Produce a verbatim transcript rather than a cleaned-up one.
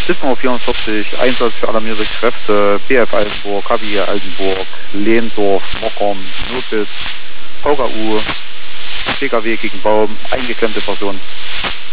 sieben Uhr vierundvierzig, Einsatz für alarmierte Kräfte, B F Altenburg, K W Altenburg, Lehndorf, Mockern, Notbild, V K U, P K W gegen Baum, eingeklemmte Person.